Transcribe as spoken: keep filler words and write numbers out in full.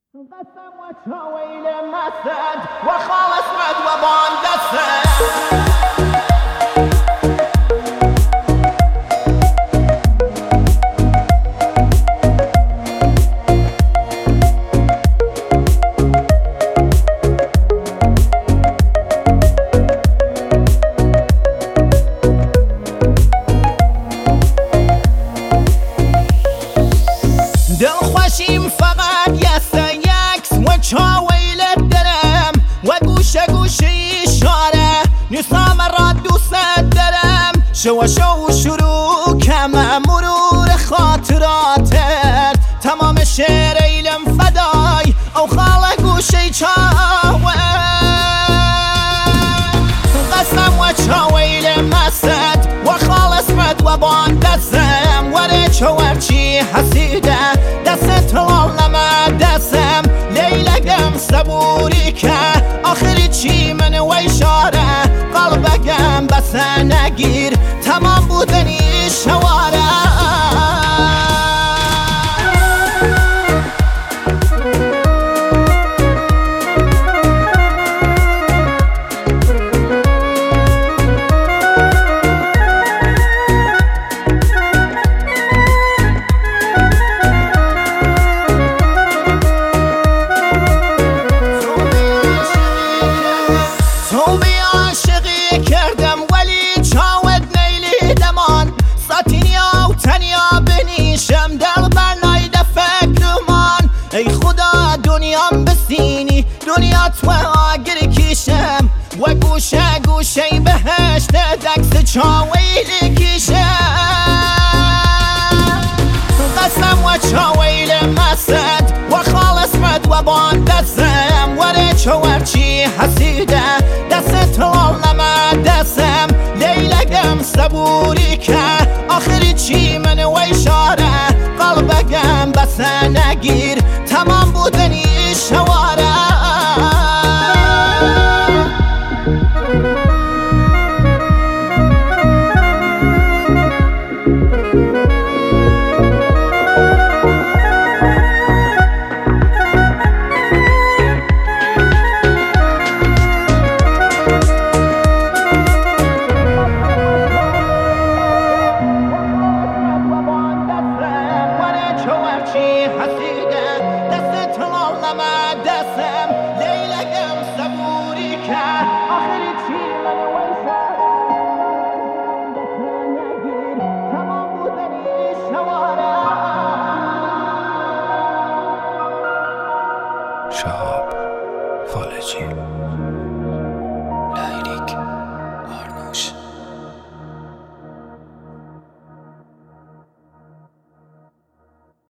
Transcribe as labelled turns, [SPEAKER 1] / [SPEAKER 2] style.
[SPEAKER 1] قسم و چاویل مسد و خالص مد و باندسد دل خوشیم فقط یسته یکس و چاویلت دلم و گوشه گوشه اشاره نیستم را دوست دارم شو شو شروع کم مرور خاطراتت تمام شعر ایلم فدای او خاله گوشه چاوه قسم و چاویل مسد و خالص مد و باندسم وره چوارچی حسیده دست لالما دستم لیلگم صبوری که آخری چی من و اشاره قلبگم بس نگیر تمام بودنی شواره کردم ولی چاوت نیلی دمان ساتینیا و تنیا بنیشم دل بر نایده فکرمان ای خدا دنیام بسینی دنیا تو آگر کشم و گوشه گوشه بهشت دکس چاویل کشم قسم و چاویل مسد و خالص مد و باندسم وره چوارچی حسیده دست لالما دستم لیلگم صبوری که آخری چی من و اشاره قلبگم بس نگیر تمام بودنی شواره حسیده دست لالما دستم لیلگم صبوری که آخری چی من و اشاره نگیر تمام بودنی شواره
[SPEAKER 2] شهاب فالجی